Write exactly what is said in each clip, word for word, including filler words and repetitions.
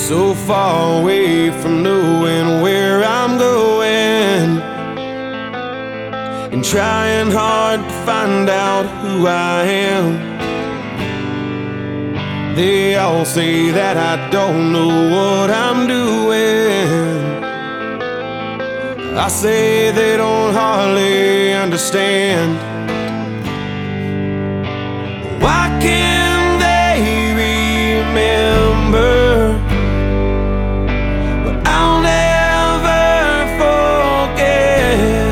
so far away from knowing where I'm going, and trying hard to find out who I am. They all say that I don't know what I'm doing. I say they don't hardly understand. Why can't they remember what I'll never forget?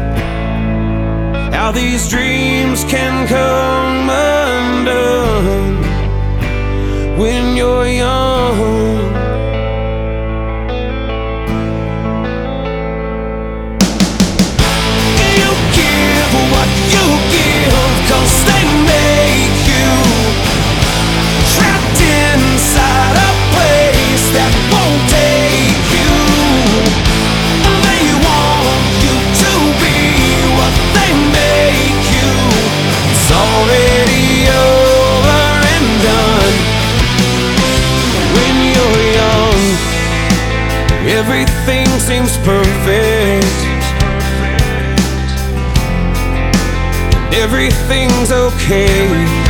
How these dreams can come undone when you're young. You give what you give, 'cause they make you trapped inside a place that won't take you. They want you to be what they make you. It's already over and done. When you're young, everything seems perfect. Everything's okay.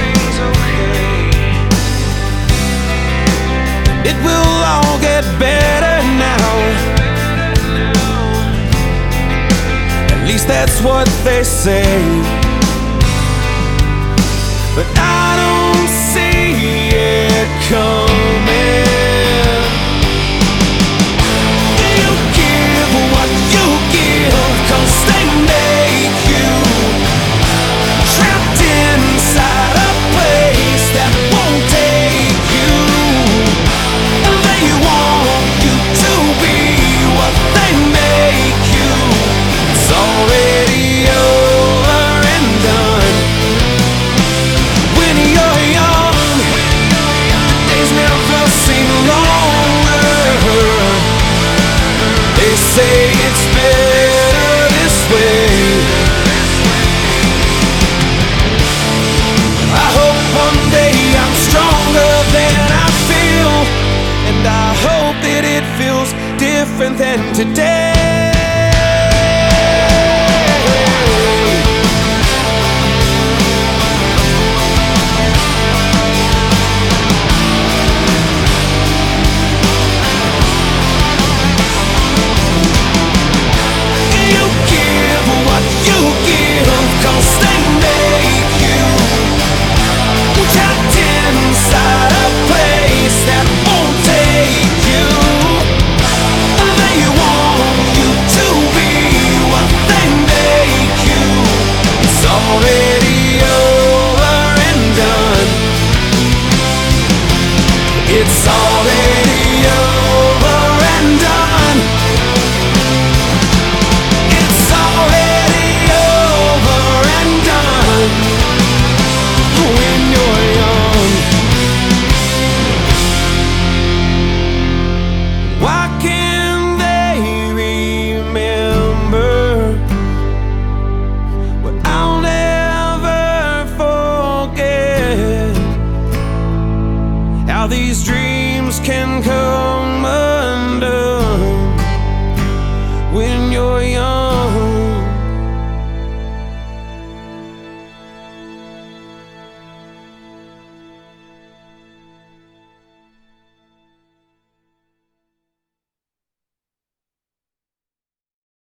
It will all get better now. At least that's what they say. But I don't see it coming. You give what you give, 'cause they make you trapped inside a place that won't take you. They want you to be what they make you. It's already over and done. When you're young, the days never seem longer. They say it's better this way. I hope one day I'm stronger than I feel, and I hope that it feels different than today.